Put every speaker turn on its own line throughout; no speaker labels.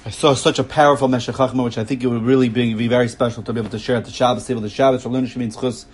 I saw such a powerful Meshech Chachma, which I think it would really be very special to be able to share at the Shabbos table. The Shabbos for Luna Shemin Tzchus,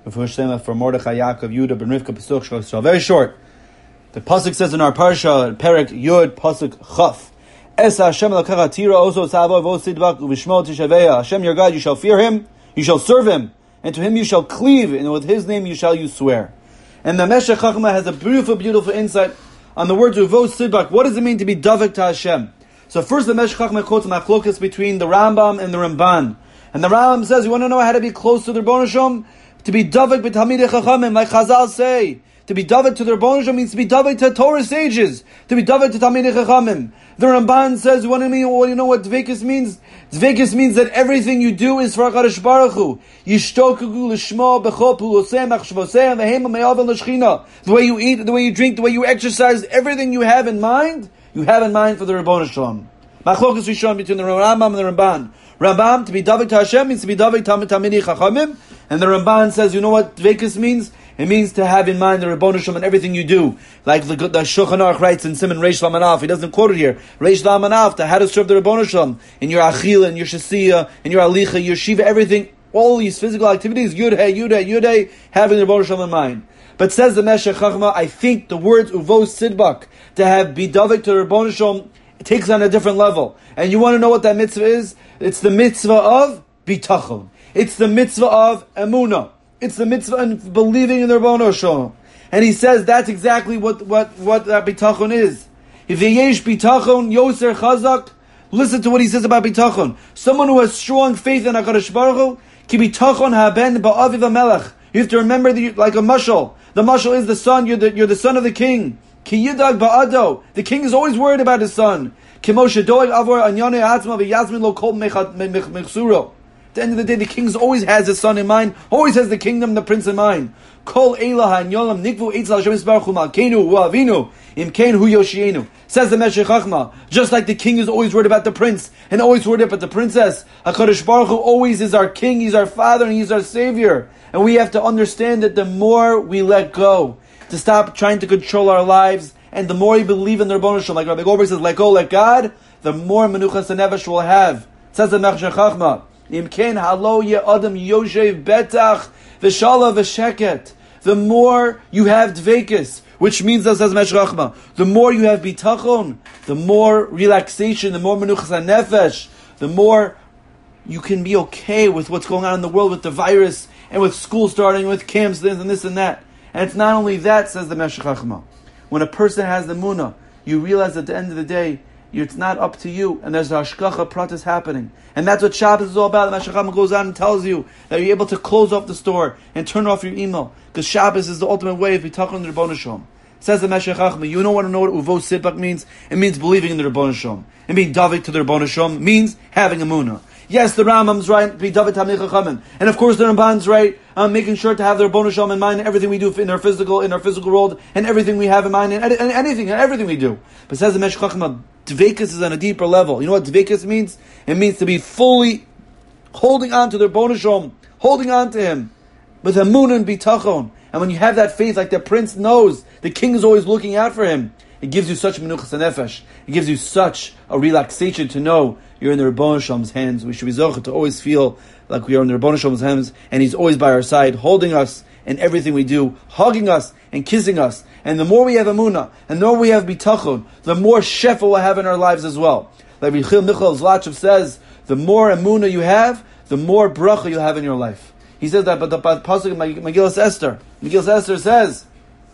for Mordechai, Yaakov, Yudah, Ben Rivka, Pesuch, Shlosh. Very short. The pasuk says in our parsha, Perek Yud, pasuk Chaf, Esa Hashem Elokach Atira Oso Tzavo Vos Sidbak Uvishmo Tishaveya. Hashem your God, you shall fear Him, you shall serve Him, and to Him you shall cleave, and with His name you shall swear. And the Meshech Chachma has a beautiful, beautiful insight on the words Uvos Sidbak. What does it mean to be davik to Hashem? So first the Meshech Chachma quotes a machlokas between the Rambam and the Ramban. And the Rambam says, you want to know how to be close to the Rebbeinu Shalom? To be davik b'talmidei chachamim, like Chazal say. To be davik to the Rebbeinu Shalom means to be davik to Torah sages. To be davik to talmidei chachamim. The Ramban says, you want to know what dvekus means? Dvekus means that everything you do is for HaKadosh Baruch Hu. Yishtokugu l'shmo b'chol puloseh machshvoseh v'hema me'avel l'shchina. The way you eat, the way you drink, the way you exercise, everything you have in mind, you have in mind for the Rebbeinu Shalom. Machlokas Rishon between the Rambam and the Ramban. Rambam, to be davik to Hashem means to be davik to talmidei chachamim. And the Ramban says, you know what dvekus means? It means to have in mind the Rebbeinu Shalom in everything you do. Like the Shulchan Aruch writes in Siman Reish Lamanaf, he doesn't quote it here, Reish Lamanaf, to how to serve the Rebbeinu Shalom in your achila, in your shasiyah, in your alicha, your shiva, everything, all these physical activities, yudhe, having the Rebbeinu Shalom in mind. But says the Meshech Chachma, I think the words uvos sidbak, to have be davik to the Rebbeinu Shalom, it takes on a different level. And you want to know what that mitzvah is? It's the mitzvah of bitachon. It's the mitzvah of emunah. It's the mitzvah of believing in the Rebbeinu Shalom. And he says that's exactly what that bitachon is. If yesh bitachon yoser chazak, listen to what he says about bitachon. Someone who has strong faith in HaKadosh Baruch Hu, ki bitachon haben ba'aviv HaMelech. You have to remember like a mashal. The mashal is the son. You're the son of the king. Ki yidag ba'ado. The king is always worried about his son. Ki Moshe doeg avor anyane atzma v'yazmin lo kol mechsuro. At the end of the day, the king always has his son in mind, always has the kingdom, the prince in mind. Kol elah ha'nyolam nikvu eitzel Hashem yisbarach hu malkeinu hu avinu imkein hu yoshienu. Says the Meshech Chachma, just like the king is always worried about the prince and always worried about the princess, HaKadosh Baruch Hu always is our king, He's our father, and He's our savior. And we have to understand that the more we let go, to stop trying to control our lives, and the more we believe in the Rebbeinu Shalom, like Rabbi Goldberg says, let go, let God, the more menuchas hanefesh we'll have. Says the Meshech Chachma, Imken halo ye adam yoshev betach v'shala v'sheket. The more you have dvekus, which means, as says Meshech Chachma, the more you have bitachon, the more relaxation, the more menuchas hanefesh, the more you can be okay with what's going on in the world, with the virus, and with school starting, with camps, this and that. And it's not only that, says the Meshech Chachma. When a person has the munah, you realize at the end of the day, it's not up to you, and there's a hashgacha pratis happening. And that's what Shabbos is all about. The Meshech Chachma goes on and tells you that you're able to close off the store and turn off your email, because Shabbos is the ultimate way of bitachon the Rebbeinu Shalom. Says the Meshech Chachma, you don't want to know what uvos sidbak means? It means believing in the Rebbeinu Shalom. And being davik to the Rebbeinu Shalom means having a munah. Yes, the Rambam's right, be davik talmidei chachamim. And of course the Ramban's right, making sure to have the Rebbeinu Shalom in mind in everything we do in our physical world, and everything we have in mind in everything we do. But says the Meshech Chachma, dvekus is on a deeper level. You know what dvekus means? It means to be fully holding on to the Rebbeinu Shalom, holding on to Him with emunah and bitachon. And when you have that faith, like the prince knows, the king is always looking out for him, it gives you such menuchas hanefesh. It gives you such a relaxation to know you're in the Rebbeinu Shalom's hands. We should be zocheh to always feel like we are in the Rebbeinu Shalom's hands, and He's always by our side, holding us in everything we do, hugging us and kissing us. And the more we have emunah, and the more we have bitachon, the more shefa we'll have in our lives as well. Like Yechiel Michal Zlotchev says, the more emunah you have, the more bracha you'll have in your life. He says that, but the pasuk in Megillas Esther says,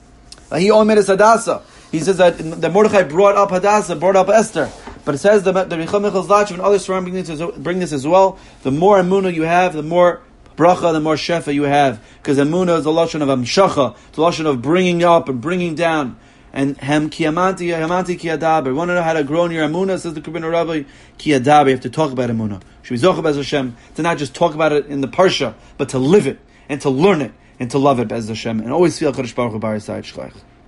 he only made a Hadassah. He says that Mordechai brought up Esther. But it says that Yechiel Michal Zlotchev and others surrounding bring this as well. The more emunah you have, the more bracha, the more shefa you have. Because emunah is a lashon of amshacha, it's a lashon of bringing up and bringing down. And hem kiyamanti ki adaber. Want to know how to grow in your emunah? Says the Kabbalah Rabbi, ki adaber. You have to talk about emunah. Should be zocheh Be'ez Hashem to not just talk about it in the parsha, but to live it and to learn it and to love it Be'ez Hashem, and always feel Kadosh Baruch Hu by your side. Shleich.